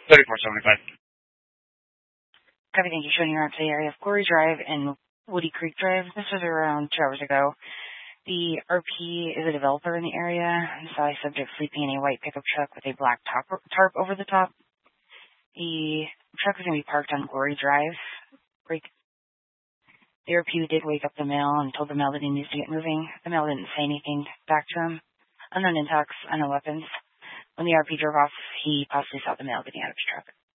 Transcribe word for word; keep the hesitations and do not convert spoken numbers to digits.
thirty-four seventy-five. Copy, thank you. Showing you around to the area of Glory Drive and Woody Creek Drive. This was around two hours ago. The R P is a developer in the area and saw a subject sleeping in a white pickup truck with a black top, tarp over the top. The truck was going to be parked on Glory Drive. Break. The R P did wake up the male and told the male that he needs to get moving. The male didn't say anything back to him. Unknown intox, unknown weapons. When the R P drove off, he possibly saw the male getting out of his truck.